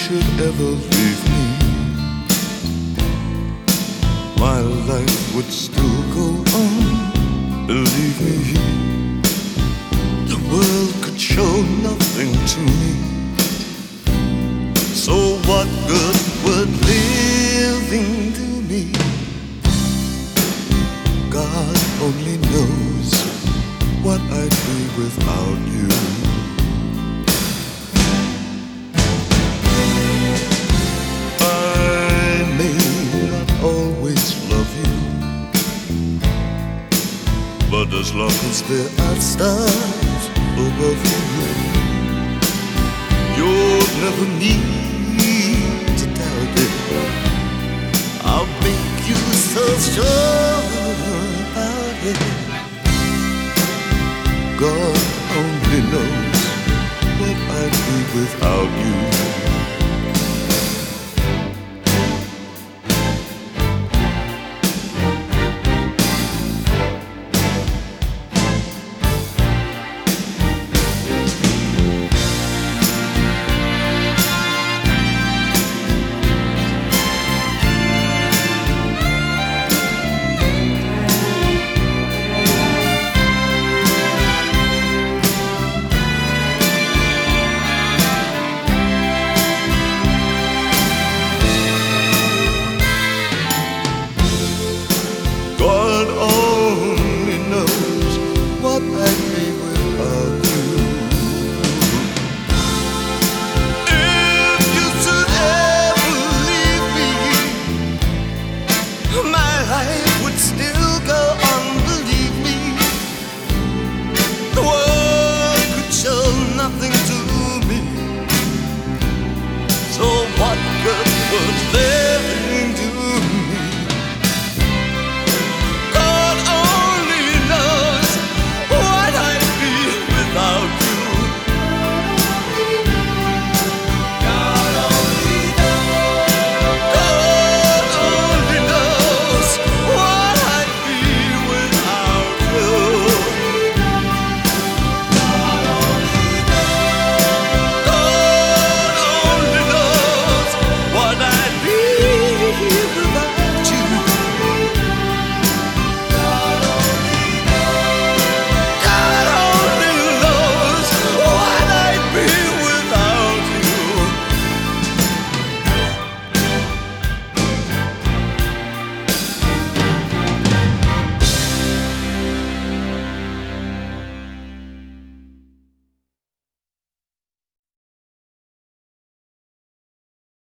should ever leave me, my life would still go on. Believe me, the world could show nothing to me. So what good would living do me? God only knows what I'd be without you. I may not always love you, but as long as there are stars above you, you'll never need to doubt it. I'll make you so sure about it. God only knows what I'd be without you.